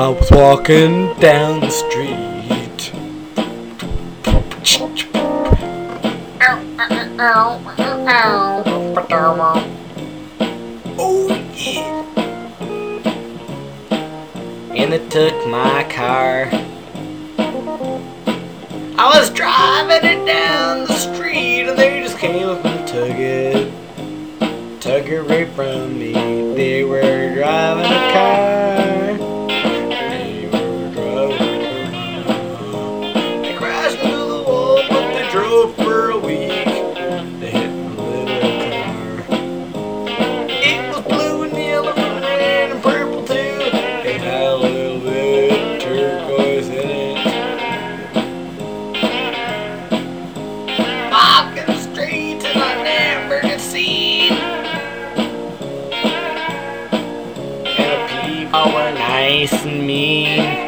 I was walking down the street. Oh yeah. And they took my car. I was driving it down the street and they just came up and took it. Took it right from me. They were driving a car. They were driving a car. They crashed into the wall, but they drove for a week. They hit a little car. It was blue and yellow and red and purple too. It had a little bit of turquoise in it. Walking straight to the never get seen. And the people were nice and mean.